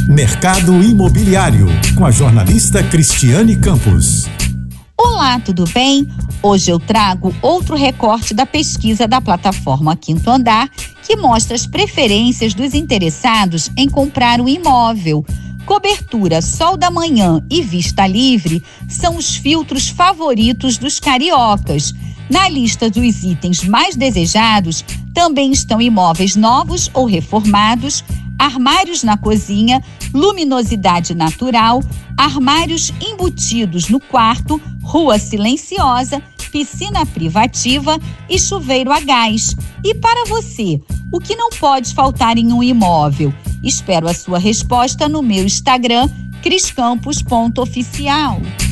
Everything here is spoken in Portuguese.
Mercado Imobiliário, com a jornalista Cristiane Campos. Olá, tudo bem? Hoje eu trago outro recorte da pesquisa da plataforma Quinto Andar, que mostra as preferências dos interessados em comprar um imóvel. Cobertura, sol da manhã e vista livre são os filtros favoritos dos cariocas. Na lista dos itens mais desejados também estão imóveis novos ou reformados, armários na cozinha, luminosidade natural, armários embutidos no quarto, rua silenciosa, piscina privativa e chuveiro a gás. E para você, o que não pode faltar em um imóvel? Espero a sua resposta no meu Instagram, criscampos.oficial.